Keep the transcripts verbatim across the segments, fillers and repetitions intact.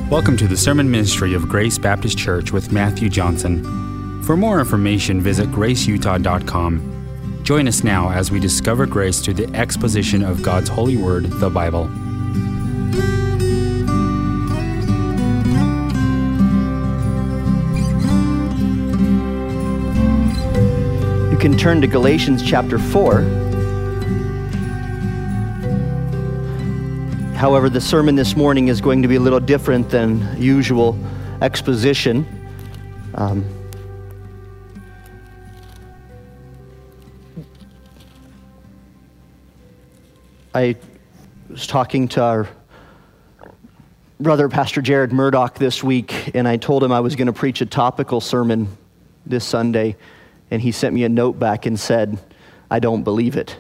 Welcome to the sermon ministry of Grace Baptist Church with Matthew Johnson. For more information, visit grace utah dot com. Join us now as we discover grace through the exposition of God's holy word, the Bible. You can turn to Galatians chapter four. However, the sermon this morning is going to be a little different than usual exposition. Um, I was talking to our brother, Pastor Jared Murdoch, this week, and I told him I was going to preach a topical sermon this Sunday, and he sent me a note back and said, "I don't believe it."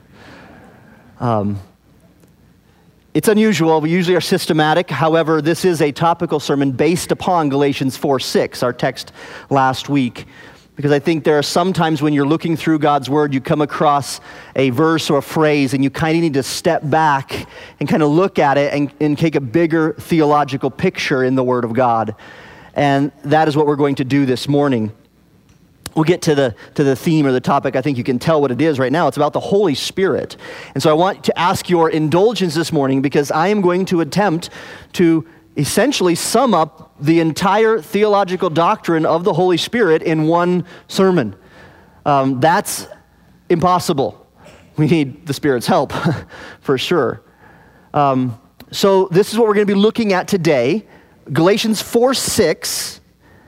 Um, It's unusual. We usually are systematic. However, this is a topical sermon based upon Galatians four six, our text last week. Because I think there are some times when you're looking through God's Word, you come across a verse or a phrase, and you kind of need to step back and kind of look at it and, and take a bigger theological picture in the Word of God. And that is what we're going to do this morning. We'll get to the to the theme or the topic. I think you can tell what it is right now. It's about the Holy Spirit. And so I want to ask your indulgence this morning because I am going to attempt to essentially sum up the entire theological doctrine of the Holy Spirit in one sermon. Um, that's impossible. We need the Spirit's help for sure. Um, so this is what we're going to be looking at today. Galatians four six.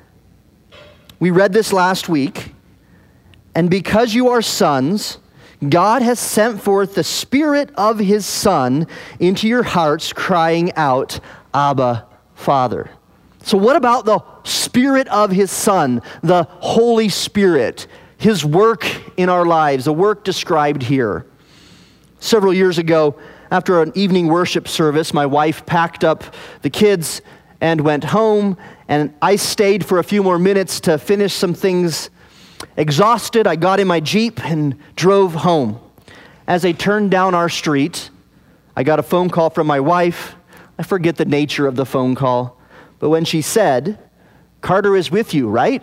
We read this last week. And because you are sons, God has sent forth the Spirit of His Son into your hearts, crying out, Abba, Father. So what about the Spirit of His Son, the Holy Spirit, His work in our lives, the work described here? Several years ago, after an evening worship service, my wife packed up the kids and went home, and I stayed for a few more minutes to finish some things. Exhausted, I got in my Jeep and drove home. As I turned down our street, I got a phone call from my wife. I forget the nature of the phone call, but when she said, "Carter is with you, right?"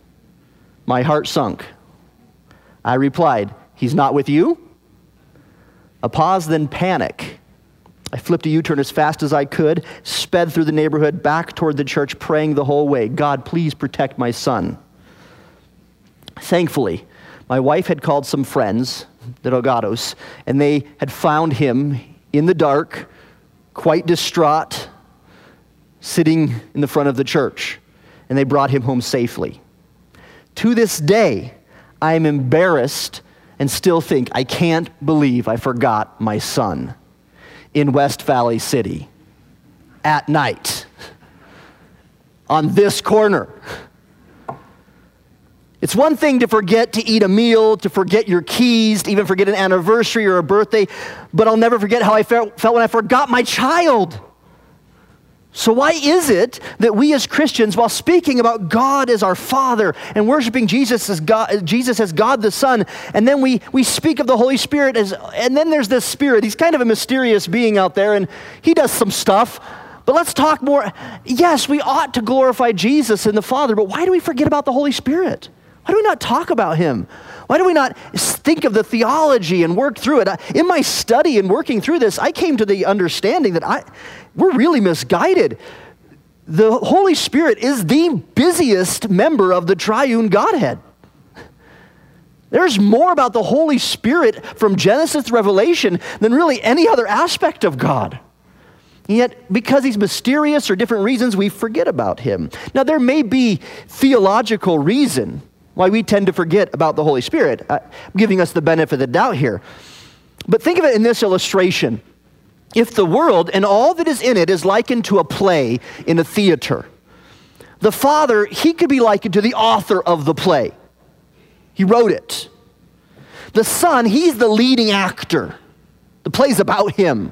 my heart sunk. I replied, "He's not with you?" A pause, then panic. I flipped a U-turn as fast as I could, sped through the neighborhood, back toward the church, praying the whole way, "God, please protect my son." Thankfully, my wife had called some friends, the Delgados, and they had found him in the dark, quite distraught, sitting in the front of the church, and they brought him home safely. To this day, I am embarrassed and still think, I can't believe I forgot my son in West Valley City at night on this corner. It's one thing to forget to eat a meal, to forget your keys, to even forget an anniversary or a birthday, but I'll never forget how I felt, felt when I forgot my child. So why is it that we as Christians, while speaking about God as our Father and worshiping Jesus as God, Jesus as God the Son, and then we, we speak of the Holy Spirit as, and then there's this Spirit. He's kind of a mysterious being out there, and he does some stuff. But let's talk more. Yes, we ought to glorify Jesus and the Father, but why do we forget about the Holy Spirit? Why do we not talk about him? Why do we not think of the theology and work through it? In my study and working through this, I came to the understanding that I, we're really misguided. The Holy Spirit is the busiest member of the triune Godhead. There's more about the Holy Spirit from Genesis to Revelation than really any other aspect of God. And yet, because he's mysterious or different reasons, we forget about him. Now, there may be theological reason why we tend to forget about the Holy Spirit. I'm giving us the benefit of the doubt here. But think of it in this illustration. If the world and all that is in it is likened to a play in a theater, the Father, he could be likened to the author of the play. He wrote it. The Son, he's the leading actor. The play's about him.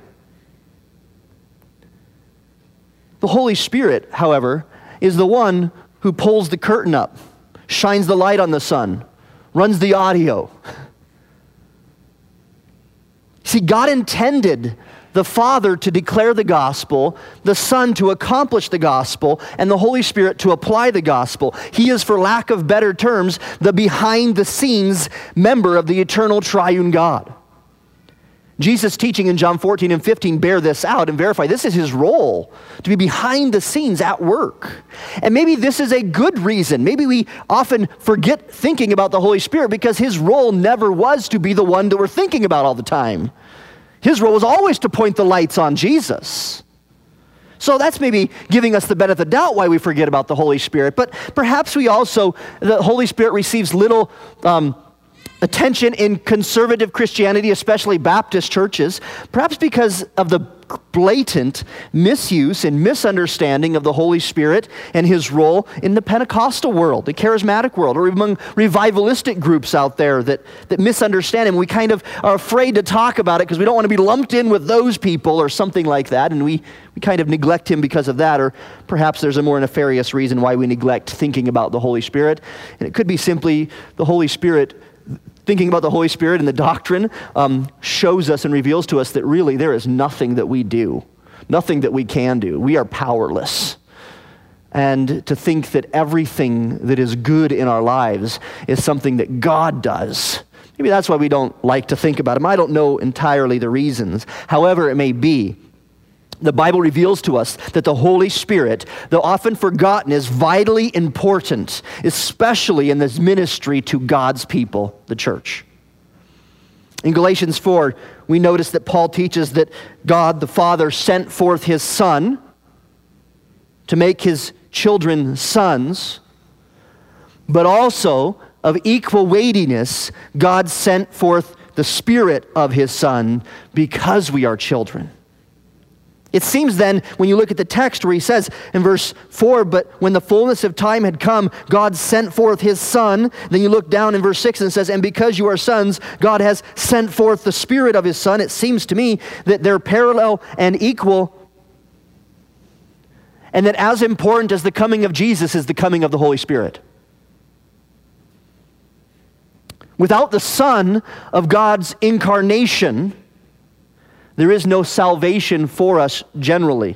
The Holy Spirit, however, is the one who pulls the curtain up, shines the light on the Son, runs the audio. See, God intended the Father to declare the gospel, the Son to accomplish the gospel, and the Holy Spirit to apply the gospel. He is, for lack of better terms, the behind-the-scenes member of the eternal triune God. Jesus' teaching in John fourteen and fifteen bear this out and verify this is his role, to be behind the scenes at work. And maybe this is a good reason. Maybe we often forget thinking about the Holy Spirit because his role never was to be the one that we're thinking about all the time. His role was always to point the lights on Jesus. So that's maybe giving us the benefit of the doubt why we forget about the Holy Spirit. But perhaps we also, the Holy Spirit receives little um, attention in conservative Christianity, especially Baptist churches, perhaps because of the blatant misuse and misunderstanding of the Holy Spirit and his role in the Pentecostal world, the charismatic world, or among revivalistic groups out there that, that misunderstand him. We kind of are afraid to talk about it because we don't want to be lumped in with those people or something like that, and we, we kind of neglect him because of that, or perhaps there's a more nefarious reason why we neglect thinking about the Holy Spirit, and it could be simply the Holy Spirit. Thinking about the Holy Spirit and the doctrine um, shows us and reveals to us that really there is nothing that we do, nothing that we can do. We are powerless. And to think that everything that is good in our lives is something that God does, maybe that's why we don't like to think about him. I don't know entirely the reasons. However it may be, the Bible reveals to us that the Holy Spirit, though often forgotten, is vitally important, especially in this ministry to God's people, the church. In Galatians four, we notice that Paul teaches that God the Father sent forth his Son to make his children sons, but also of equal weightiness, God sent forth the Spirit of his Son because we are children. It seems then, when you look at the text where he says in verse four, but when the fullness of time had come, God sent forth his Son. Then you look down in verse six and it says, and because you are sons, God has sent forth the Spirit of his Son. It seems to me that they're parallel and equal, and that as important as the coming of Jesus is the coming of the Holy Spirit. Without the Son of God's incarnation, there is no salvation for us generally.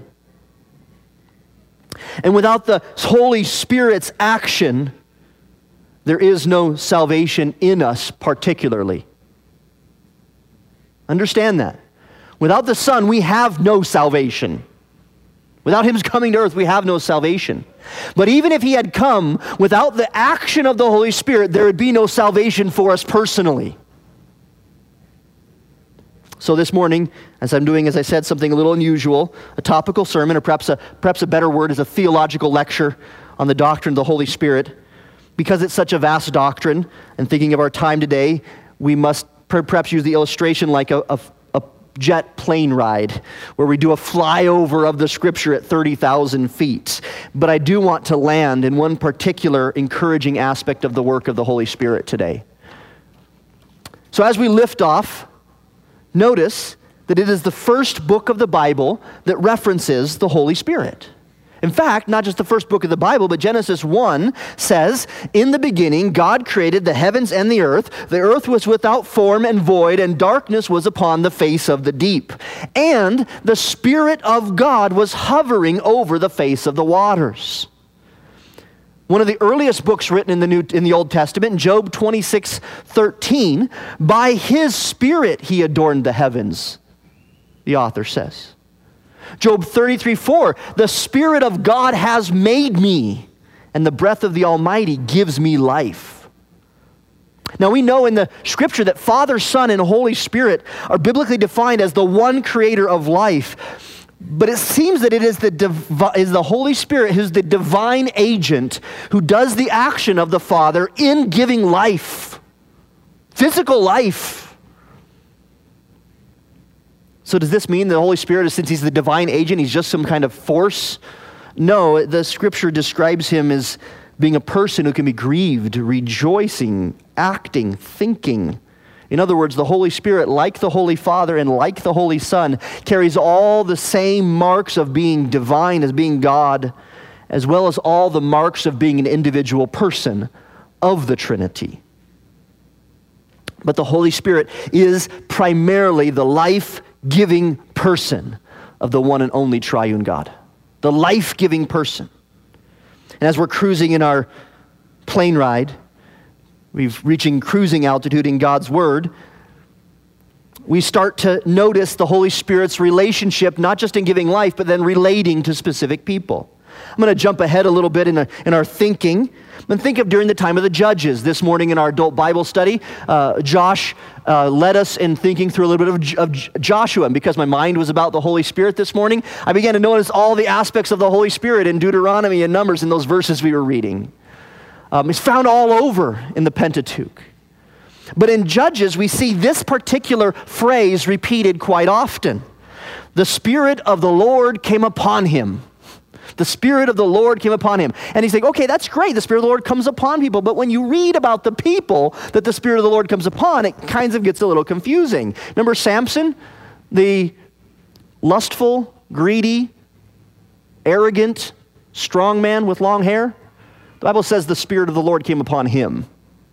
And without the Holy Spirit's action, there is no salvation in us particularly. Understand that. Without the Son, we have no salvation. Without him coming to earth, we have no salvation. But even if he had come without the action of the Holy Spirit, there would be no salvation for us personally. So this morning, as I'm doing, as I said, something a little unusual, a topical sermon, or perhaps a, perhaps a better word is a theological lecture on the doctrine of the Holy Spirit. Because it's such a vast doctrine, and thinking of our time today, we must per- perhaps use the illustration like a, a, a jet plane ride, where we do a flyover of the Scripture at thirty thousand feet. But I do want to land in one particular encouraging aspect of the work of the Holy Spirit today. So as we lift off, notice that it is the first book of the Bible that references the Holy Spirit. In fact, not just the first book of the Bible, but Genesis one says, in the beginning, God created the heavens and the earth. The earth was without form and void, and darkness was upon the face of the deep. And the Spirit of God was hovering over the face of the waters. One of the earliest books written in the New in the Old Testament, Job twenty-six thirteen, by his Spirit he adorned the heavens, the author says. Job thirty-three four, the Spirit of God has made me, and the breath of the Almighty gives me life. Now we know in the Scripture that Father, Son, and Holy Spirit are biblically defined as the one creator of life. But it seems that it is the, divi- is the Holy Spirit who's the divine agent who does the action of the Father in giving life, physical life. So does this mean the Holy Spirit, since he's the divine agent, he's just some kind of force? No, the Scripture describes him as being a person who can be grieved, rejoicing, acting, thinking. In other words, the Holy Spirit, like the Holy Father and like the Holy Son, carries all the same marks of being divine as being God, as well as all the marks of being an individual person of the Trinity. But the Holy Spirit is primarily the life-giving person of the one and only triune God, the life-giving person. And as we're cruising in our plane ride, we've reaching cruising altitude in God's Word, we start to notice the Holy Spirit's relationship, not just in giving life, but then relating to specific people. I'm going to jump ahead a little bit in, a, in our thinking. And think of during the time of the Judges. This morning in our adult Bible study, uh, Josh uh, led us in thinking through a little bit of, of Joshua. And because my mind was about the Holy Spirit this morning, I began to notice all the aspects of the Holy Spirit in Deuteronomy and Numbers in those verses we were reading. Um, it's found all over in the Pentateuch. But in Judges, we see this particular phrase repeated quite often. The Spirit of the Lord came upon him. The Spirit of the Lord came upon him. And he's like, okay, that's great. The Spirit of the Lord comes upon people. But when you read about the people that the Spirit of the Lord comes upon, it kind of gets a little confusing. Remember Samson, the lustful, greedy, arrogant, strong man with long hair? The Bible says the Spirit of the Lord came upon him.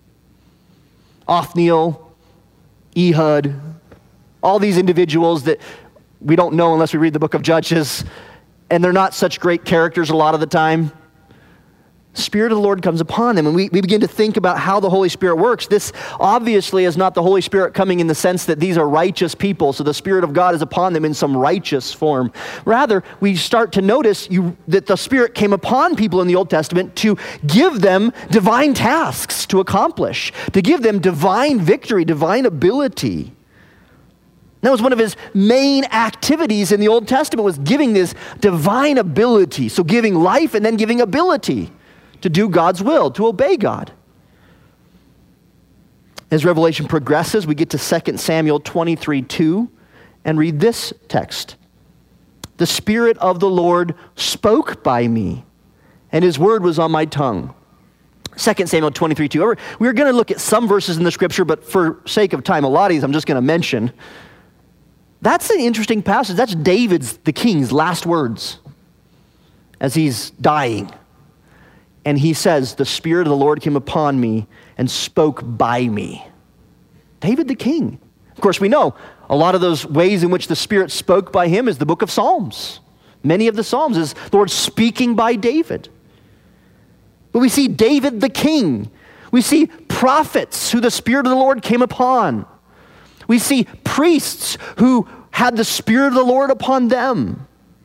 Othniel, Ehud, all these individuals that we don't know unless we read the book of Judges, and they're not such great characters a lot of the time. Spirit of the Lord comes upon them, and we, we begin to think about how the Holy Spirit works. This obviously is not the Holy Spirit coming in the sense that these are righteous people, so the Spirit of God is upon them in some righteous form. Rather, we start to notice you, that the Spirit came upon people in the Old Testament to give them divine tasks to accomplish, to give them divine victory, divine ability. That was one of his main activities in the Old Testament, was giving this divine ability. So giving life and then giving ability to do God's will, to obey God. As Revelation progresses, we get to Second Samuel twenty-three two and read this text. The Spirit of the Lord spoke by me, and his word was on my tongue. Second Samuel twenty-three two. We're going to look at some verses in the scripture, but for sake of time, a lot of these I'm just going to mention. That's an interesting passage. That's David's, the king's, last words as he's dying. And he says, the Spirit of the Lord came upon me and spoke by me. David the king. Of course, we know a lot of those ways in which the Spirit spoke by him is the book of Psalms. Many of the Psalms is the Lord speaking by David. But we see David the king. We see prophets who the Spirit of the Lord came upon. We see priests who had the Spirit of the Lord upon them.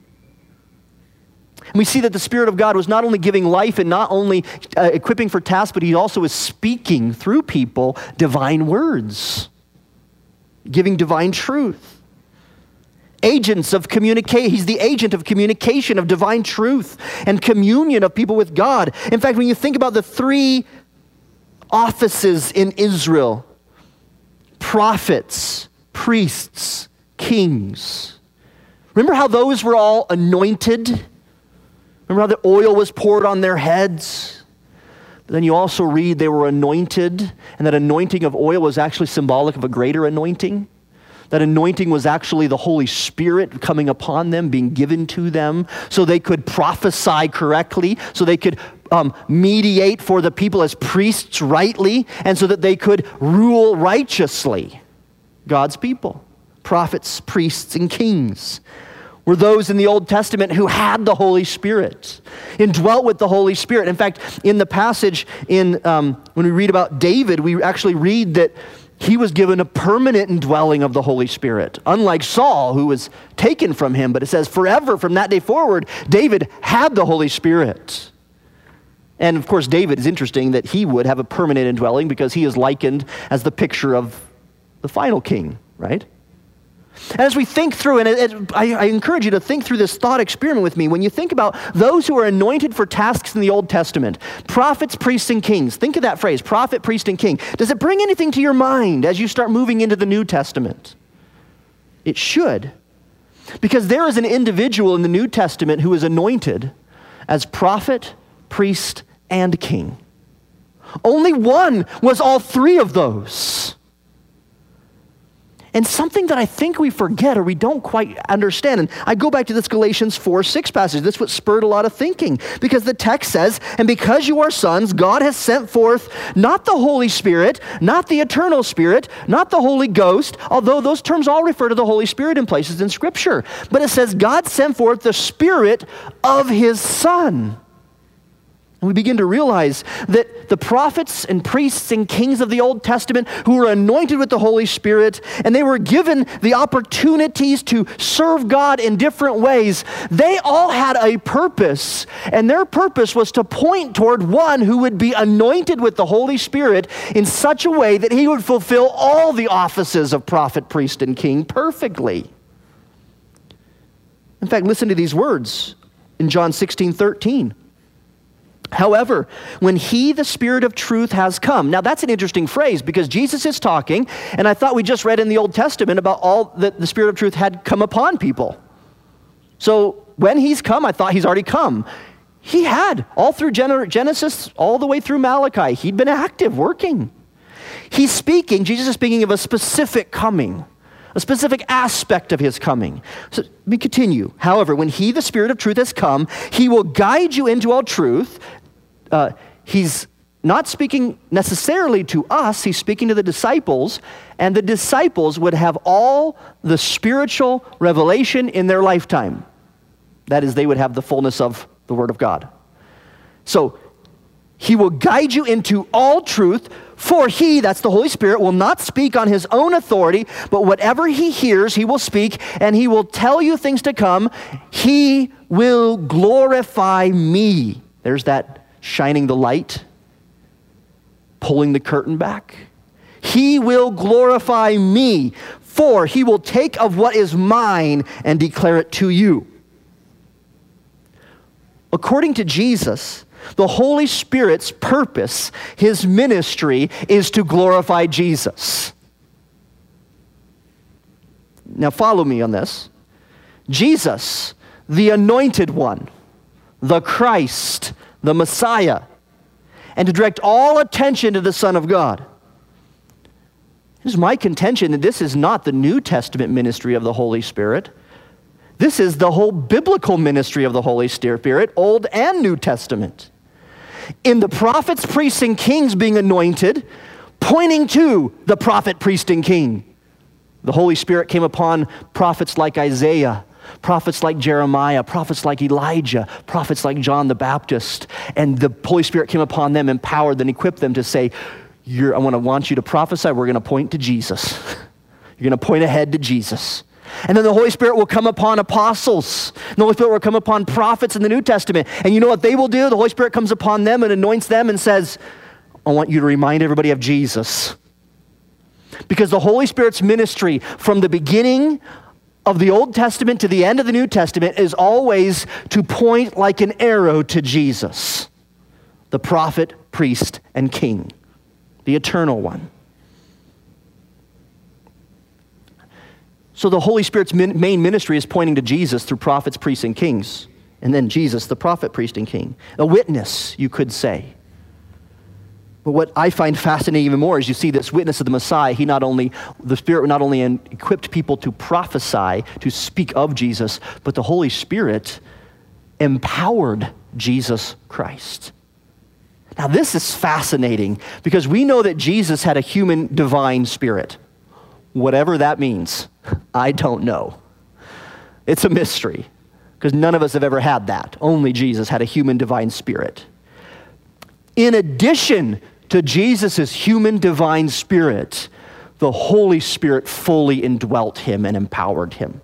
And we see that the Spirit of God was not only giving life and not only uh, equipping for tasks, but he also is speaking through people divine words, giving divine truth. Agents of communication. He's the agent of communication of divine truth and communion of people with God. In fact, when you think about the three offices in Israel, prophets, priests, kings. Remember how those were all anointed? Remember how the oil was poured on their heads? But then you also read they were anointed, and that anointing of oil was actually symbolic of a greater anointing. That anointing was actually the Holy Spirit coming upon them, being given to them, so they could prophesy correctly, so they could um, mediate for the people as priests rightly, and so that they could rule righteously God's people. Prophets, priests, and kings were those in the Old Testament who had the Holy Spirit, indwelt with the Holy Spirit. In fact, in the passage in um, when we read about David, we actually read that he was given a permanent indwelling of the Holy Spirit, unlike Saul, who was taken from him. But it says forever from that day forward, David had the Holy Spirit. And of course, David is interesting that he would have a permanent indwelling because he is likened as the picture of the final king, right? And as we think through, and it, it, I, I encourage you to think through this thought experiment with me. When you think about those who are anointed for tasks in the Old Testament, prophets, priests, and kings, think of that phrase, prophet, priest, and king. Does it bring anything to your mind as you start moving into the New Testament? It should. Because there is an individual in the New Testament who is anointed as prophet, priest, and king. Only one was all three of those. And something that I think we forget or we don't quite understand, and I go back to this Galatians four six passage. This is what spurred a lot of thinking, because the text says, and because you are sons, God has sent forth not the Holy Spirit, not the eternal Spirit, not the Holy Ghost, although those terms all refer to the Holy Spirit in places in Scripture. But it says God sent forth the Spirit of his Son. And we begin to realize that the prophets and priests and kings of the Old Testament who were anointed with the Holy Spirit, and they were given the opportunities to serve God in different ways, they all had a purpose. And their purpose was to point toward one who would be anointed with the Holy Spirit in such a way that he would fulfill all the offices of prophet, priest, and king perfectly. In fact, listen to these words in John sixteen thirteen. However, when he, the Spirit of truth, has come. Now that's an interesting phrase because Jesus is talking, and I thought we just read in the Old Testament about all that the Spirit of truth had come upon people. So when he's come, I thought he's already come. He had, all through Genesis, all the way through Malachi. He'd been active, working. He's speaking, Jesus is speaking of a specific coming, a specific aspect of his coming. So let me continue. However, when he, the Spirit of truth, has come, he will guide you into all truth. Uh, he's not speaking necessarily to us, he's speaking to the disciples, and the disciples would have all the spiritual revelation in their lifetime. That is, they would have the fullness of the Word of God. So, he will guide you into all truth, for he, that's the Holy Spirit, will not speak on his own authority, but whatever he hears, he will speak, and he will tell you things to come. He will glorify me. There's that shining the light, pulling the curtain back. He will glorify me, for he will take of what is mine and declare it to you. According to Jesus, the Holy Spirit's purpose, his ministry, is to glorify Jesus. Now follow me on this. Jesus, the anointed one, the Christ, the Messiah, and to direct all attention to the Son of God. It is my contention that this is not the New Testament ministry of the Holy Spirit. This is the whole biblical ministry of the Holy Spirit, Old and New Testament. In the prophets, priests, and kings being anointed, pointing to the prophet, priest, and king. The Holy Spirit came upon prophets like Isaiah, prophets like Jeremiah, prophets like Elijah, prophets like John the Baptist, and the Holy Spirit came upon them, empowered them, equipped them to say, You're, I want to want you to prophesy, we're going to point to Jesus. You're going to point ahead to Jesus. And then the Holy Spirit will come upon apostles. And the Holy Spirit will come upon prophets in the New Testament. And you know what they will do? The Holy Spirit comes upon them and anoints them and says, I want you to remind everybody of Jesus. Because the Holy Spirit's ministry from the beginning of the Old Testament to the end of the New Testament is always to point like an arrow to Jesus, the prophet, priest, and king, the eternal one. So the Holy Spirit's min- main ministry is pointing to Jesus through prophets, priests, and kings. And then Jesus, the prophet, priest, and king. A witness, you could say. But what I find fascinating even more is you see this witness of the Messiah. He not only, the Spirit not only equipped people to prophesy, to speak of Jesus, but the Holy Spirit empowered Jesus Christ. Now this is fascinating because we know that Jesus had a human divine spirit. Whatever that means, I don't know. It's a mystery because none of us have ever had that. Only Jesus had a human divine spirit. In addition to Jesus' human divine spirit, the Holy Spirit fully indwelt him and empowered him.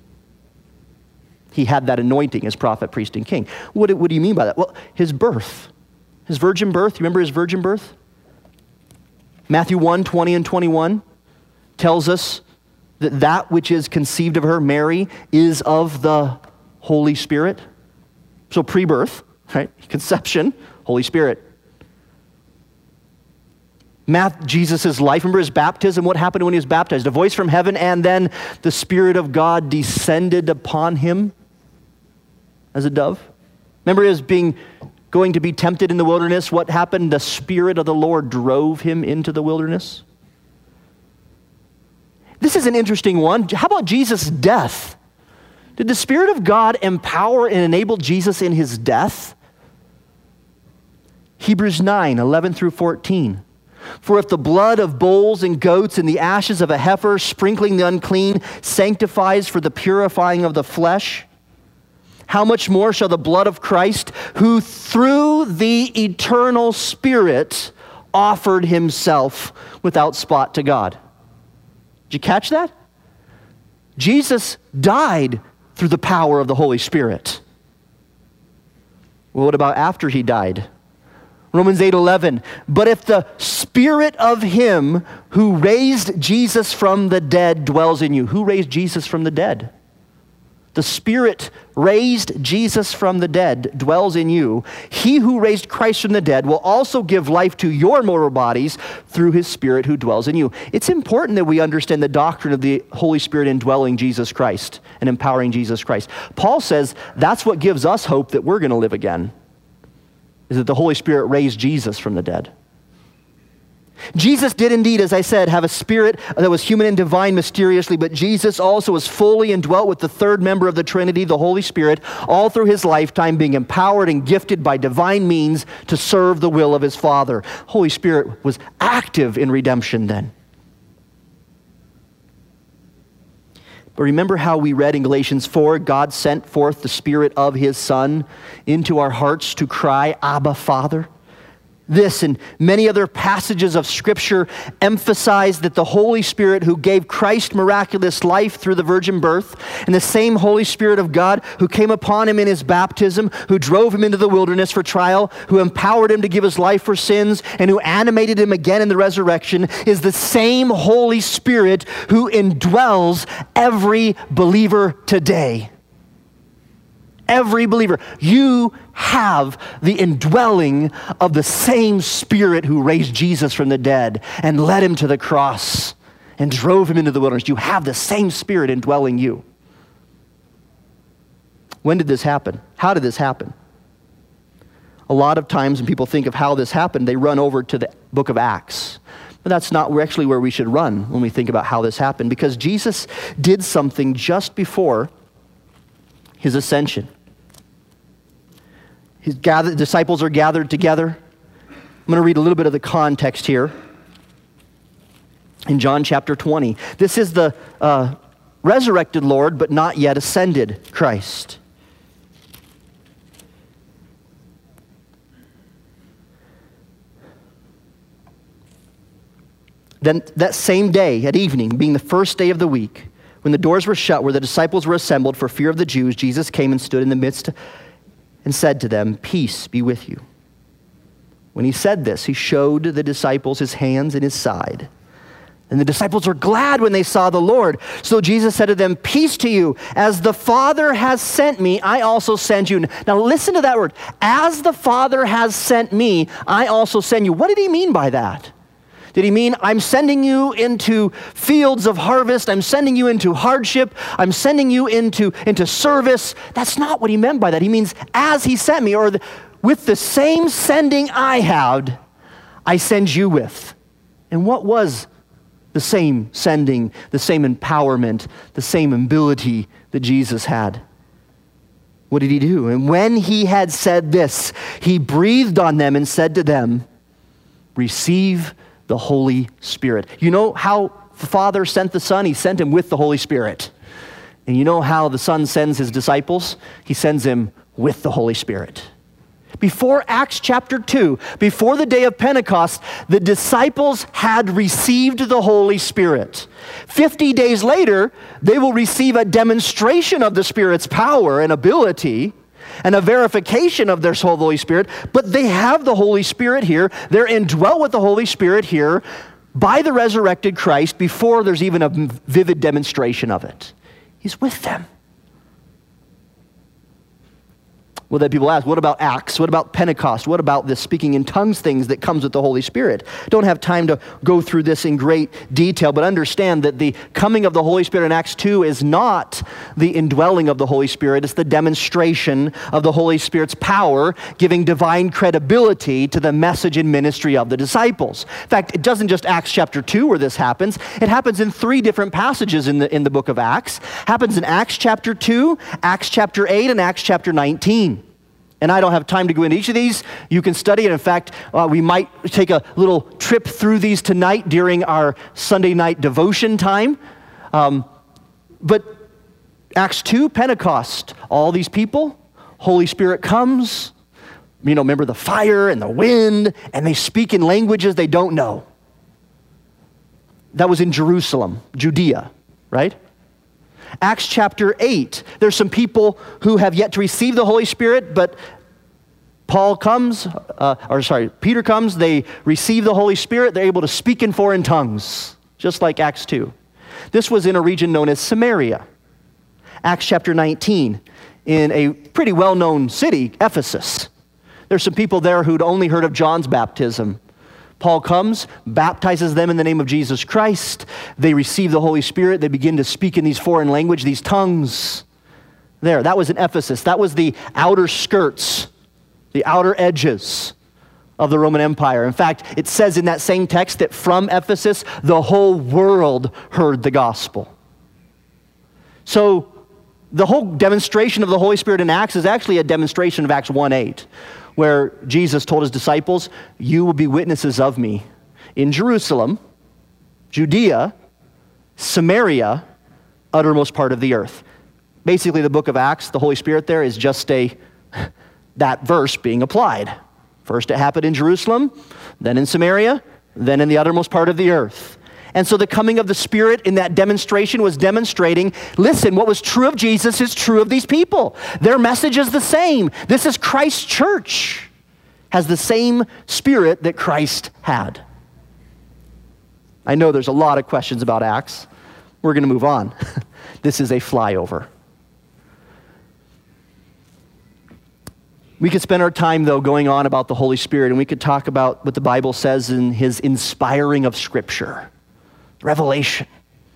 He had that anointing as prophet, priest, and king. What, what do you mean by that? Well, his birth, his virgin birth. You remember his virgin birth? Matthew one, twenty and twenty-one. Tells us that that which is conceived of her, Mary, is of the Holy Spirit. So pre-birth, right? Conception, Holy Spirit. Math, Jesus' life, remember his baptism? What happened when he was baptized? A voice from heaven, and then the Spirit of God descended upon him as a dove. Remember his being going to be tempted in the wilderness? What happened? The Spirit of the Lord drove him into the wilderness. This is an interesting one. How about Jesus' death? Did the Spirit of God empower and enable Jesus in his death? Hebrews nine, eleven through fourteen. For if the blood of bulls and goats and the ashes of a heifer sprinkling the unclean sanctifies for the purifying of the flesh, how much more shall the blood of Christ, who through the eternal Spirit offered himself without spot to God. Did you catch that? Jesus died through the power of the Holy Spirit. Well, what about after he died? Romans eight eleven, but if the Spirit of him who raised Jesus from the dead dwells in you. Who raised Jesus from the dead? The Spirit raised Jesus from the dead dwells in you. He who raised Christ from the dead will also give life to your mortal bodies through his Spirit who dwells in you. It's important that we understand the doctrine of the Holy Spirit indwelling Jesus Christ and empowering Jesus Christ. Paul says that's what gives us hope that we're going to live again, is that the Holy Spirit raised Jesus from the dead. Jesus did indeed, as I said, have a spirit that was human and divine mysteriously, but Jesus also was fully indwelt with the third member of the Trinity, the Holy Spirit, all through his lifetime, being empowered and gifted by divine means to serve the will of his Father. Holy Spirit was active in redemption then. But remember how we read in Galatians four, God sent forth the Spirit of his Son into our hearts to cry, Abba, Father. This and many other passages of Scripture emphasize that the Holy Spirit who gave Christ miraculous life through the virgin birth, and the same Holy Spirit of God who came upon him in his baptism, who drove him into the wilderness for trial, who empowered him to give his life for sins, and who animated him again in the resurrection, is the same Holy Spirit who indwells every believer today. Every believer. You have the indwelling of the same Spirit who raised Jesus from the dead and led him to the cross and drove him into the wilderness. You have the same Spirit indwelling you. When did this happen? How did this happen? A lot of times when people think of how this happened, they run over to the book of Acts. But that's not actually where we should run when we think about how this happened, because Jesus did something just before his ascension. His gathered, disciples are gathered together. I'm going to read a little bit of the context here in John chapter twenty. This is the uh, resurrected Lord, but not yet ascended Christ. Then that same day at evening, being the first day of the week, when the doors were shut, where the disciples were assembled for fear of the Jews, Jesus came and stood in the midst and said to them, "Peace be with you." When he said this, he showed the disciples his hands and his side. And the disciples were glad when they saw the Lord. So Jesus said to them, "Peace to you. As the Father has sent me, I also send you." Now listen to that word. As the Father has sent me, I also send you. What did he mean by that? Did he mean, I'm sending you into fields of harvest, I'm sending you into hardship, I'm sending you into, into service? That's not what he meant by that. He means, as he sent me, or the, with the same sending I had, I send you with. And what was the same sending, the same empowerment, the same ability that Jesus had? What did he do? And when he had said this, he breathed on them and said to them, "Receive the Holy Spirit." You know how the Father sent the Son? He sent him with the Holy Spirit. And you know how the Son sends his disciples? He sends him with the Holy Spirit. Before Acts chapter two, before the day of Pentecost, the disciples had received the Holy Spirit. Fifty days later, they will receive a demonstration of the Spirit's power and ability, and a verification of their Holy Spirit, but they have the Holy Spirit here. They're indwelt with the Holy Spirit here by the resurrected Christ before there's even a vivid demonstration of it. He's with them. Well, then people ask, what about Acts? What about Pentecost? What about this speaking in tongues things that comes with the Holy Spirit? Don't have time to go through this in great detail, but understand that the coming of the Holy Spirit in Acts two is not the indwelling of the Holy Spirit. It's the demonstration of the Holy Spirit's power, giving divine credibility to the message and ministry of the disciples. In fact, it doesn't just Acts chapter two where this happens. It happens in three different passages in the, in the book of Acts. It happens in Acts chapter two, Acts chapter eight, and Acts chapter nineteen. And I don't have time to go into each of these. You can study it. In fact, uh, we might take a little trip through these tonight during our Sunday night devotion time. Um, but Acts two, Pentecost, all these people, Holy Spirit comes, you know, remember the fire and the wind, and they speak in languages they don't know. That was in Jerusalem, Judea, right? Acts chapter eight, there's some people who have yet to receive the Holy Spirit, but Paul comes, uh, or sorry, Peter comes, they receive the Holy Spirit, they're able to speak in foreign tongues, just like Acts two. This was in a region known as Samaria. Acts chapter nineteen, in a pretty well-known city, Ephesus. There's some people there who'd only heard of John's baptism. Paul comes, baptizes them in the name of Jesus Christ. They receive the Holy Spirit. They begin to speak in these foreign language, these tongues. There, that was in Ephesus. That was the outer skirts, the outer edges of the Roman Empire. In fact, it says in that same text that from Ephesus, the whole world heard the gospel. So the whole demonstration of the Holy Spirit in Acts is actually a demonstration of Acts one eight. Where Jesus told his disciples, you will be witnesses of me in Jerusalem, Judea, Samaria, uttermost part of the earth. Basically, the book of Acts, the Holy Spirit there is just a that verse being applied. First it happened in Jerusalem, then in Samaria, then in the uttermost part of the earth. And so the coming of the Spirit in that demonstration was demonstrating, listen, what was true of Jesus is true of these people. Their message is the same. This is Christ's church, has the same Spirit that Christ had. I know there's a lot of questions about Acts. We're going to move on. This is a flyover. We could spend our time, though, going on about the Holy Spirit, and we could talk about what the Bible says in his inspiring of Scripture. Revelation.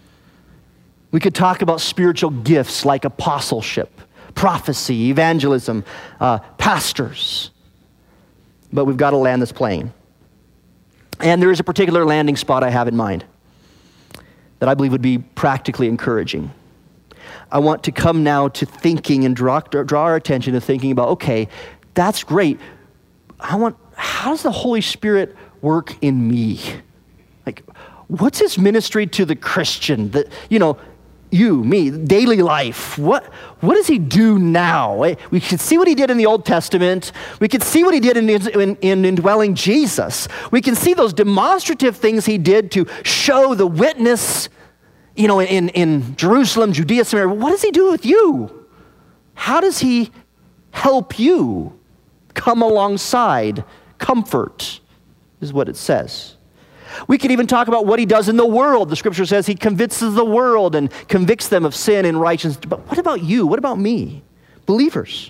We could talk about spiritual gifts like apostleship, prophecy, evangelism, uh, pastors. But we've got to land this plane. And there is a particular landing spot I have in mind that I believe would be practically encouraging. I want to come now to thinking and draw, draw our attention to thinking about, okay, that's great. I want, how does the Holy Spirit work in me? Like, what's his ministry to the Christian? That, you know, you, me, daily life. What, what does he do now? We can see what he did in the Old Testament. We can see what he did in, in, in indwelling Jesus. We can see those demonstrative things he did to show the witness, you know, in, in Jerusalem, Judea, Samaria. What does he do with you? How does he help you come alongside? Comfort is what it says. We could even talk about what he does in the world. The scripture says he convinces the world and convicts them of sin and righteousness. But what about you? What about me? Believers.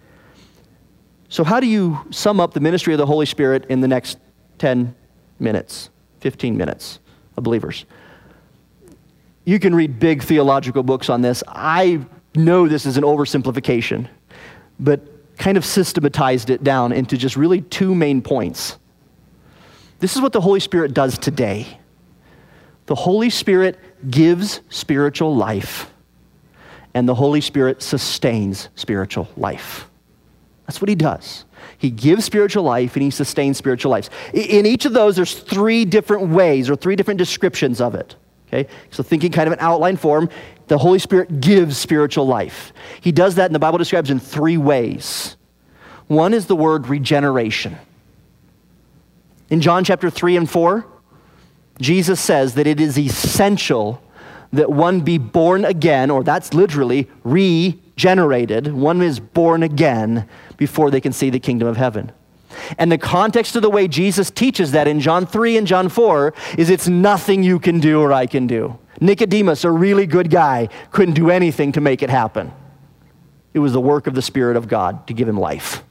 So how do you sum up the ministry of the Holy Spirit in the next ten minutes, fifteen minutes of believers? You can read big theological books on this. I know this is an oversimplification, but kind of systematized it down into just really two main points. This is what the Holy Spirit does today. The Holy Spirit gives spiritual life, and the Holy Spirit sustains spiritual life. That's what he does. He gives spiritual life, and he sustains spiritual lives. In each of those, there's three different ways or three different descriptions of it. Okay, so thinking kind of an outline form, the Holy Spirit gives spiritual life. He does that, and the Bible describes in three ways. One is the word regeneration. In John chapter three and four, Jesus says that it is essential that one be born again, or that's literally regenerated. One is born again before they can see the kingdom of heaven. And the context of the way Jesus teaches that in John three and John four is it's nothing you can do or I can do. Nicodemus, a really good guy, couldn't do anything to make it happen. It was the work of the Spirit of God to give him life.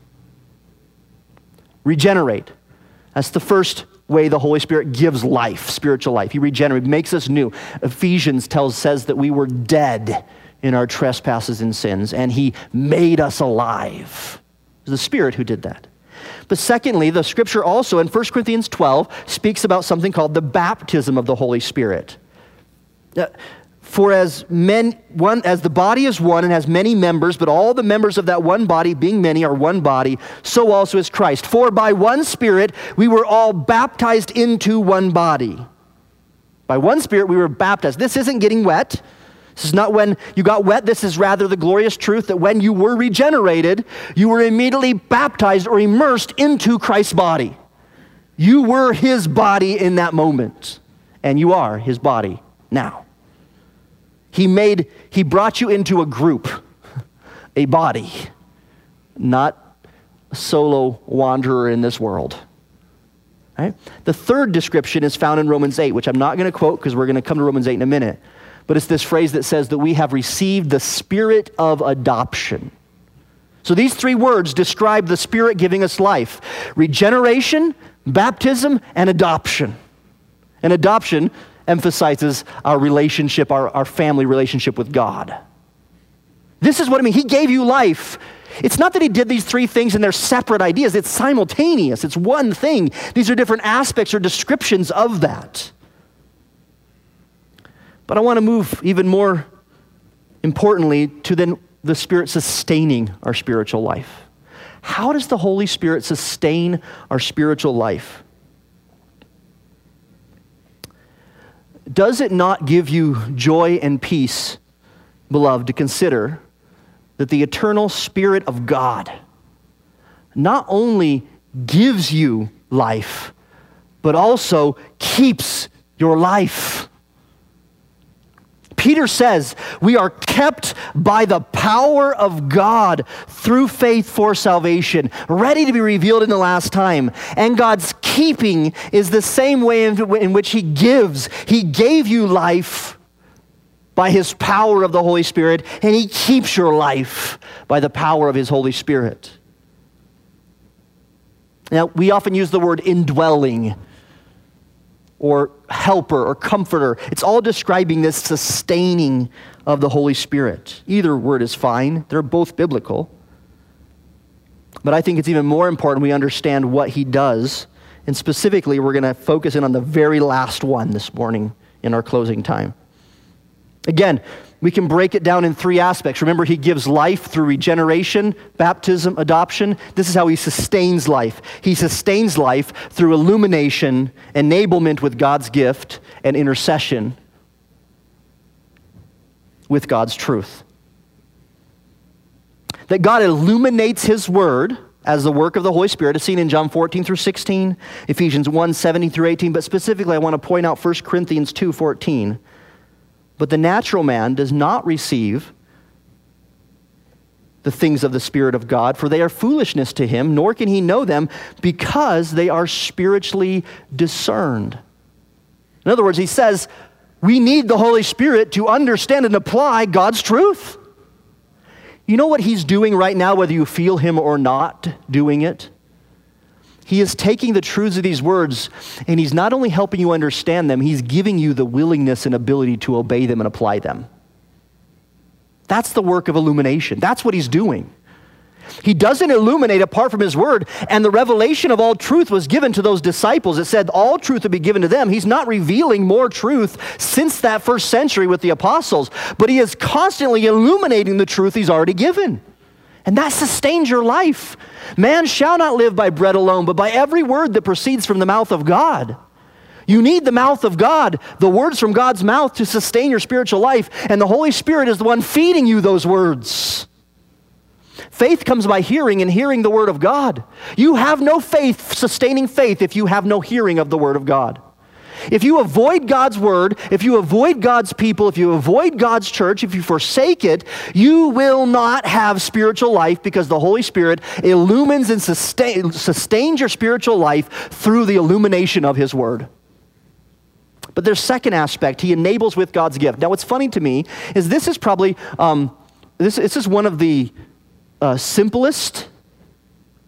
Regenerate. That's the first way the Holy Spirit gives life, spiritual life. He regenerates, makes us new. Ephesians tells says that we were dead in our trespasses and sins, and he made us alive. It was the Spirit who did that. But secondly, the scripture also in First Corinthians twelve speaks about something called the baptism of the Holy Spirit. Uh, For as men, one, as the body is one and has many members, but all the members of that one body, being many, are one body, so also is Christ. For by one Spirit we were all baptized into one body. By one Spirit we were baptized. This isn't getting wet. This is not when you got wet. This is rather the glorious truth that when you were regenerated, you were immediately baptized or immersed into Christ's body. You were his body in that moment, and you are his body now. He made, he brought you into a group, a body, not a solo wanderer in this world. Right? The third description is found in Romans eight, which I'm not going to quote because we're going to come to Romans eight in a minute. But it's this phrase that says that we have received the spirit of adoption. So these three words describe the Spirit giving us life: regeneration, baptism, and adoption. And adoption emphasizes our relationship, our, our family relationship with God. This is what I mean. He gave you life. It's not that he did these three things and they're separate ideas. It's simultaneous. It's one thing. These are different aspects or descriptions of that. But I want to move even more importantly to then the Spirit sustaining our spiritual life. How does the Holy Spirit sustain our spiritual life? Does it not give you joy and peace, beloved, to consider that the eternal Spirit of God not only gives you life, but also keeps your life? Peter says we are kept by the power of God through faith for salvation, ready to be revealed in the last time. And God's keeping is the same way in which he gives. He gave you life by his power of the Holy Spirit, and he keeps your life by the power of his Holy Spirit. Now, we often use the word indwelling, or helper, or comforter. It's all describing this sustaining of the Holy Spirit. Either word is fine. They're both biblical. But I think it's even more important we understand what he does. And specifically, we're going to focus in on the very last one this morning in our closing time. Again, we can break it down in three aspects. Remember, he gives life through regeneration, baptism, adoption. This is how he sustains life. He sustains life through illumination, enablement with God's gift, and intercession with God's truth. That God illuminates his word as the work of the Holy Spirit is seen in John fourteen through sixteen, Ephesians one, seventeen through eighteen, but specifically I want to point out First Corinthians two, fourteen. But the natural man does not receive the things of the Spirit of God, for they are foolishness to him, nor can he know them because they are spiritually discerned. In other words, he says, we need the Holy Spirit to understand and apply God's truth. You know what he's doing right now, whether you feel him or not doing it? He is taking the truths of these words, and he's not only helping you understand them, he's giving you the willingness and ability to obey them and apply them. That's the work of illumination. That's what he's doing. He doesn't illuminate apart from his word, and the revelation of all truth was given to those disciples. It said all truth would be given to them. He's not revealing more truth since that first century with the apostles, but he is constantly illuminating the truth he's already given. And that sustains your life. Man shall not live by bread alone, but by every word that proceeds from the mouth of God. You need the mouth of God, the words from God's mouth to sustain your spiritual life, and the Holy Spirit is the one feeding you those words. Faith comes by hearing, and hearing the word of God. You have no faith, sustaining faith, if you have no hearing of the word of God. If you avoid God's word, if you avoid God's people, if you avoid God's church, if you forsake it, you will not have spiritual life, because the Holy Spirit illumines and sustain, sustains your spiritual life through the illumination of his word. But there's a second aspect. He enables with God's gift. Now, what's funny to me is this is probably, um, this, this is one of the uh, simplest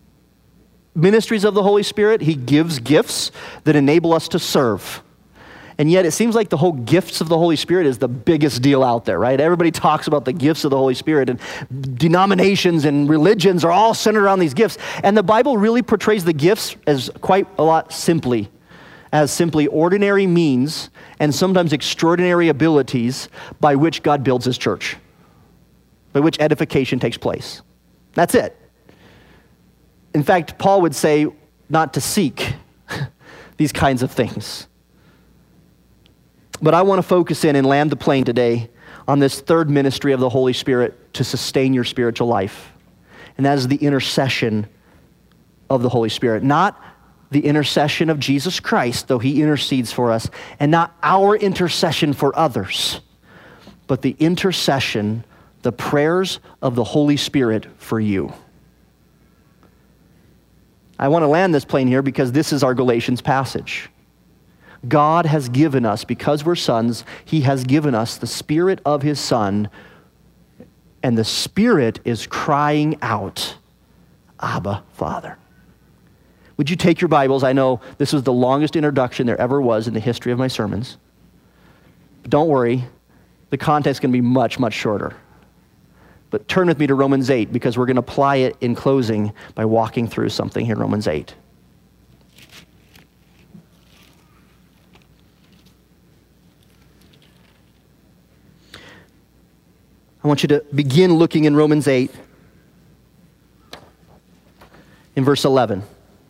ministries of the Holy Spirit. He gives gifts that enable us to serve. And yet it seems like the whole gifts of the Holy Spirit is the biggest deal out there, right? Everybody talks about the gifts of the Holy Spirit, and denominations and religions are all centered around these gifts. And the Bible really portrays the gifts as quite a lot simply, as simply ordinary means and sometimes extraordinary abilities by which God builds his church, by which edification takes place. That's it. In fact, Paul would say not to seek these kinds of things. But I want to focus in and land the plane today on this third ministry of the Holy Spirit to sustain your spiritual life. And that is the intercession of the Holy Spirit. Not the intercession of Jesus Christ, though he intercedes for us, and not our intercession for others, but the intercession, the prayers of the Holy Spirit for you. I want to land this plane here because this is our Galatians passage. God has given us, because we're sons, he has given us the Spirit of his Son, and the Spirit is crying out, Abba, Father. Would you take your Bibles? I know this was the longest introduction there ever was in the history of my sermons. But don't worry, the context is going to be much, much shorter. But turn with me to Romans eight, because we're going to apply it in closing by walking through something here in Romans eight. I want you to begin looking in Romans eight, in verse eleven.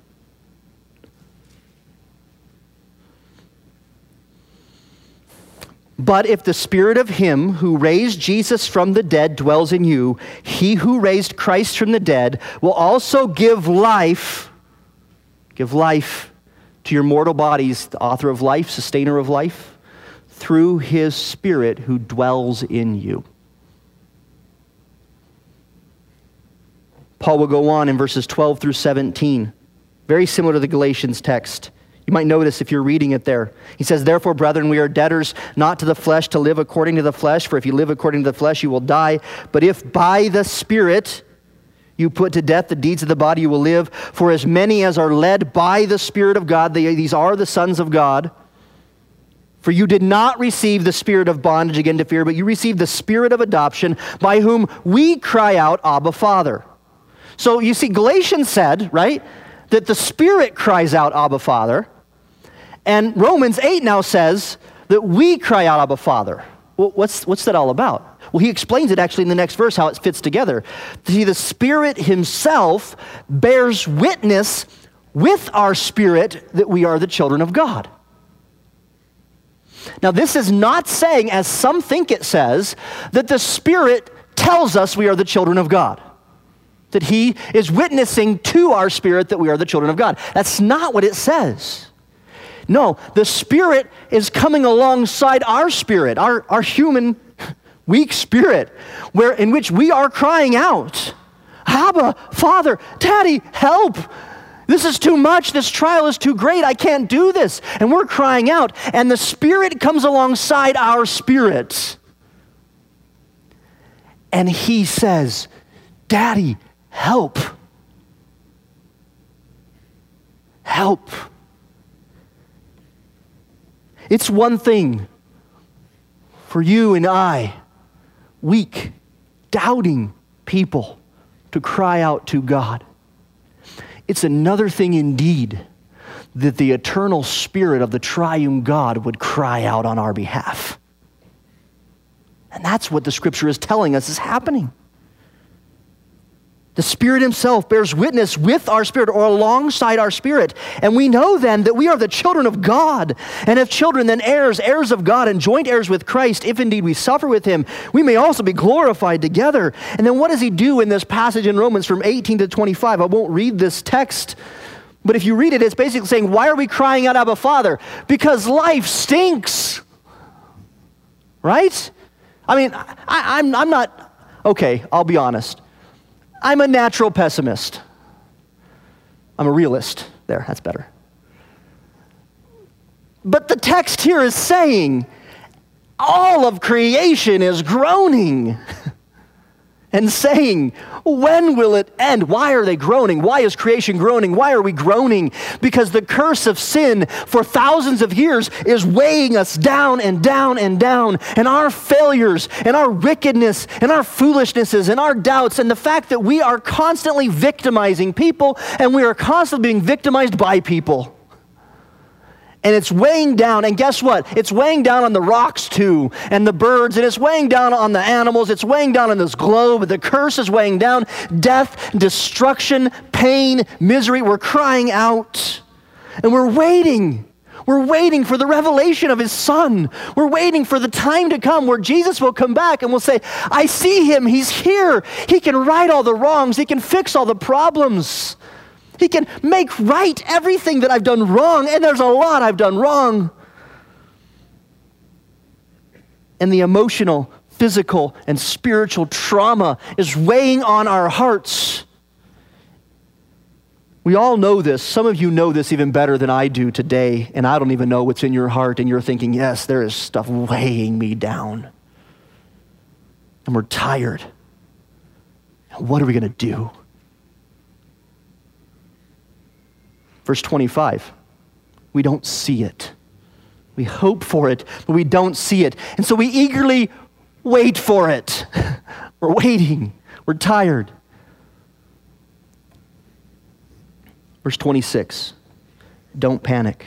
But if the Spirit of him who raised Jesus from the dead dwells in you, he who raised Christ from the dead will also give life, give life to your mortal bodies, the author of life, sustainer of life, through his Spirit who dwells in you. Paul will go on in verses twelve through seventeen, very similar to the Galatians text. You might notice if you're reading it there. He says, therefore, brethren, we are debtors not to the flesh to live according to the flesh, for if you live according to the flesh, you will die. But if by the Spirit you put to death the deeds of the body, you will live. For as many as are led by the Spirit of God, they, these are the sons of God. For you did not receive the spirit of bondage again to fear, but you received the Spirit of adoption, by whom we cry out, Abba, Father. So you see, Galatians said, right, that the Spirit cries out, Abba, Father. And Romans eight now says that we cry out, Abba, Father. Well, what's, what's that all about? Well, he explains it actually in the next verse, how it fits together. See, the Spirit himself bears witness with our spirit that we are the children of God. Now, this is not saying, as some think it says, that the Spirit tells us we are the children of God. That he is witnessing to our spirit that we are the children of God. That's not what it says. No, the Spirit is coming alongside our spirit, our, our human, weak spirit, where in which we are crying out, Abba, Father, Daddy, help. This is too much. This trial is too great. I can't do this. And we're crying out. And the Spirit comes alongside our spirit. And he says, Daddy, help. Help. It's one thing for you and I, weak, doubting people, to cry out to God. It's another thing indeed that the eternal Spirit of the triune God would cry out on our behalf. And that's what the Scripture is telling us is happening. The Spirit himself bears witness with our spirit, or alongside our spirit. And we know then that we are the children of God. And if children, then heirs, heirs of God, and joint heirs with Christ, if indeed we suffer with him, we may also be glorified together. And then what does he do in this passage in Romans from eighteen to twenty-five? I won't read this text, but if you read it, it's basically saying, why are we crying out, Abba, Father? Because life stinks. Right? I mean, I, I'm, I'm not, okay, I'll be honest. I'm a natural pessimist. I'm a realist. There, that's better. But the text here is saying all of creation is groaning. and saying, when will it end? Why are they groaning? Why is creation groaning? Why are we groaning? Because the curse of sin for thousands of years is weighing us down and down and down. And our failures and our wickedness and our foolishnesses and our doubts and the fact that we are constantly victimizing people and we are constantly being victimized by people. And it's weighing down, and guess what? It's weighing down on the rocks too, and the birds, and it's weighing down on the animals, it's weighing down on this globe, the curse is weighing down, death, destruction, pain, misery, we're crying out. And we're waiting. We're waiting for the revelation of his Son. We're waiting for the time to come where Jesus will come back and will say, I see him, he's here. He can right all the wrongs, he can fix all the problems. He can make right everything that I've done wrong, and there's a lot I've done wrong. And the emotional, physical, and spiritual trauma is weighing on our hearts. We all know this. Some of you know this even better than I do today, and I don't even know what's in your heart, and you're thinking, yes, there is stuff weighing me down. And we're tired. What are we going to do? Verse twenty-five, we don't see it. We hope for it, but we don't see it. And so we eagerly wait for it. We're waiting. We're tired. Verse twenty-six, don't panic.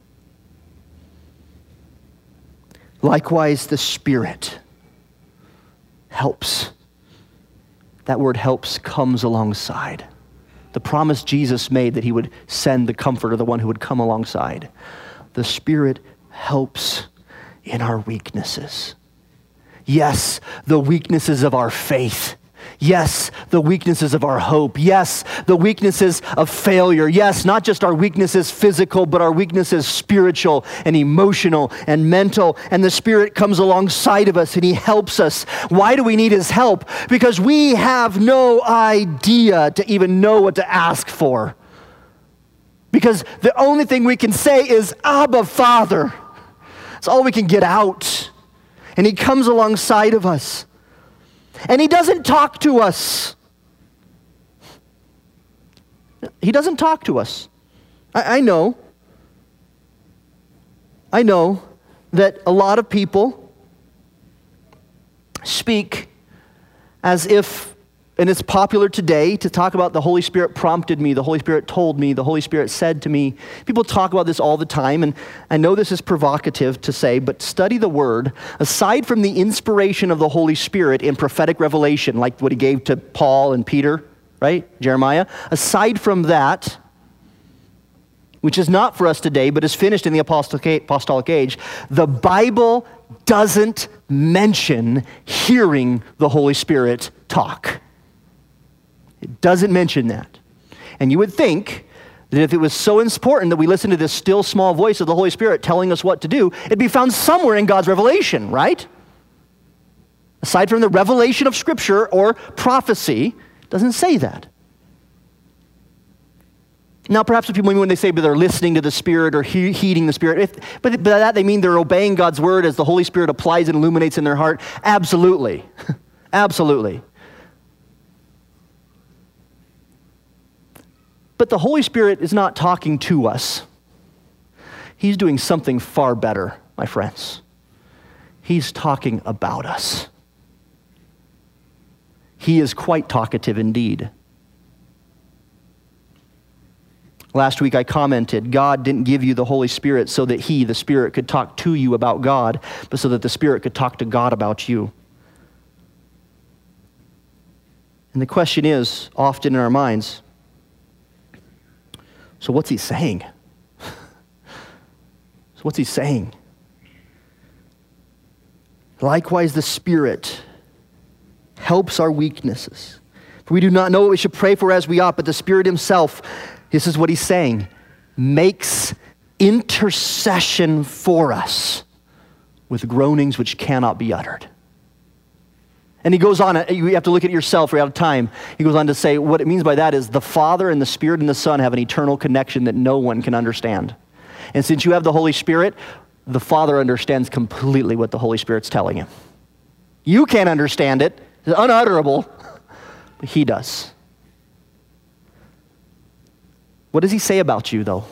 Likewise, the Spirit helps. That word helps comes alongside. The promise Jesus made that he would send the Comforter, the one who would come alongside. The Spirit helps in our weaknesses. Yes, the weaknesses of our faith. Yes, the weaknesses of our hope. Yes, the weaknesses of failure. Yes, not just our weaknesses physical, but our weaknesses spiritual and emotional and mental. And the Spirit comes alongside of us and he helps us. Why do we need his help? Because we have no idea to even know what to ask for. Because the only thing we can say is, Abba, Father. That's all we can get out. And he comes alongside of us. And he doesn't talk to us. He doesn't talk to us. I, I know. I know that a lot of people speak as if, and it's popular today to talk about the Holy Spirit prompted me, the Holy Spirit told me, the Holy Spirit said to me. People talk about this all the time, and I know this is provocative to say, but study the Word. Aside from the inspiration of the Holy Spirit in prophetic revelation, like what he gave to Paul and Peter, right, Jeremiah, aside from that, which is not for us today, but is finished in the apostolic age, the Bible doesn't mention hearing the Holy Spirit talk. It doesn't mention that. And you would think that if it was so important that we listen to this still small voice of the Holy Spirit telling us what to do, it'd be found somewhere in God's revelation, right? Aside from the revelation of Scripture or prophecy, it doesn't say that. Now, perhaps people, when they say they're listening to the Spirit or he- heeding the Spirit, if, but by that they mean they're obeying God's word as the Holy Spirit applies and illuminates in their heart. Absolutely. Absolutely. But the Holy Spirit is not talking to us. He's doing something far better, my friends. He's talking about us. He is quite talkative indeed. Last week I commented, God didn't give you the Holy Spirit so that he, the Spirit, could talk to you about God, but so that the Spirit could talk to God about you. And the question is, often in our minds, so what's he saying? So what's he saying? Likewise, the Spirit helps our weaknesses. For we do not know what we should pray for as we ought, but the Spirit himself, this is what he's saying, makes intercession for us with groanings which cannot be uttered. And he goes on, you have to look at it yourself, we're out of time. He goes on to say what it means by that is the Father and the Spirit and the Son have an eternal connection that no one can understand. And since you have the Holy Spirit, the Father understands completely what the Holy Spirit's telling him. You can't understand it. It's unutterable. but he does. What does he say about you, though?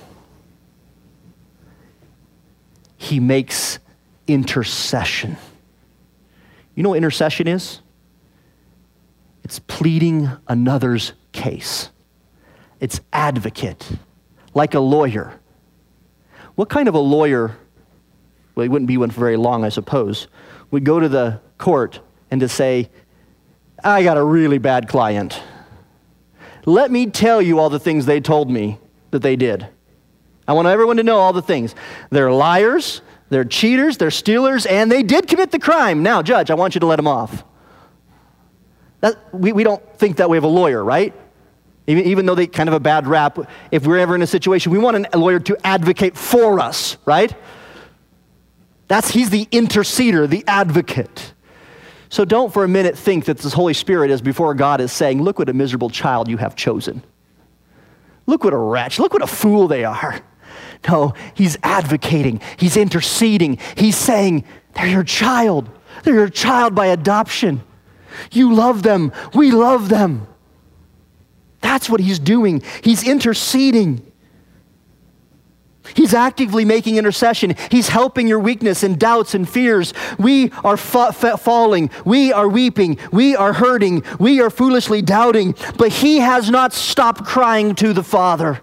He makes intercession. You know what intercession is? It's pleading another's case. It's advocate, like a lawyer. What kind of a lawyer, well, he wouldn't be one for very long, I suppose, would go to the court and to say, I got a really bad client. Let me tell you all the things they told me that they did. I want everyone to know all the things. They're liars, they're cheaters, they're stealers, and they did commit the crime. Now, judge, I want you to let them off. That, we, we don't think that way of a lawyer, right? Even, even though they kind of a bad rap, if we're ever in a situation, we want a lawyer to advocate for us, right? That's, he's the interceder, the advocate. So don't for a minute think that this Holy Spirit is before God is saying, look what a miserable child you have chosen. Look what a wretch, look what a fool they are. No, he's advocating, he's interceding, he's saying, they're your child. They're your child by adoption. You love them, we love them. That's what he's doing. He's interceding. He's actively making intercession. He's helping your weakness and doubts and fears. We are fa- fa- falling. We are weeping. We are hurting. We are foolishly doubting. But he has not stopped crying to the Father.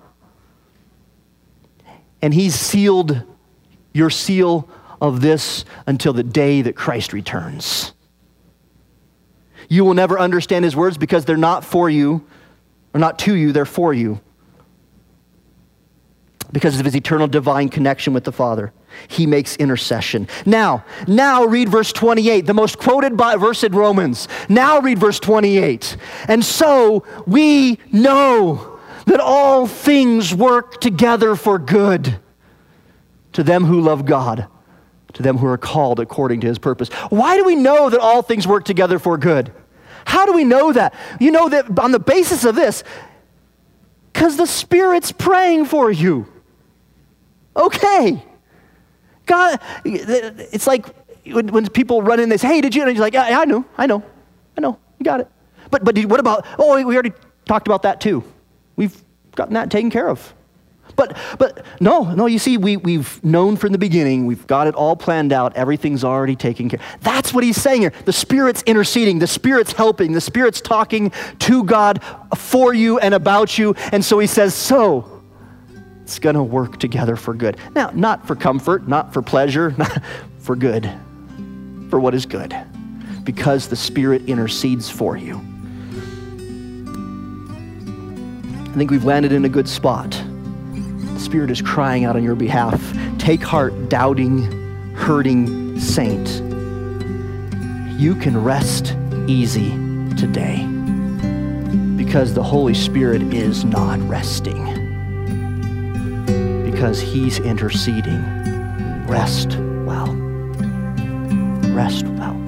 And he's sealed your seal of this until the day that Christ returns. You will never understand his words because they're not for you, or not to you, they're for you. Because of his eternal divine connection with the Father. He makes intercession. Now, now read verse twenty-eight, the most quoted by verse in Romans. Now read verse twenty-eight. And so we know that all things work together for good to them who love God, to them who are called according to his purpose. Why do we know that all things work together for good? How do we know that? You know that on the basis of this, because the Spirit's praying for you. Okay. God, it's like when, when people run in, they say, hey, did you? And you're like, yeah, yeah, I know, I know, I know, you got it. But but what about, oh, we already talked about that too. We've gotten that taken care of. But but no, no, you see, we, we've known from the beginning, we've got it all planned out, everything's already taken care of. That's what he's saying here. The Spirit's interceding, the Spirit's helping, the Spirit's talking to God for you and about you. And so he says, so it's going to work together for good. Now, not for comfort, not for pleasure, not for good, for what is good, because the Spirit intercedes for you. I think we've landed in a good spot. The Spirit is crying out on your behalf. Take heart, doubting, hurting saint. You can rest easy today because the Holy Spirit is not resting. Because he's interceding. Rest well. Rest well.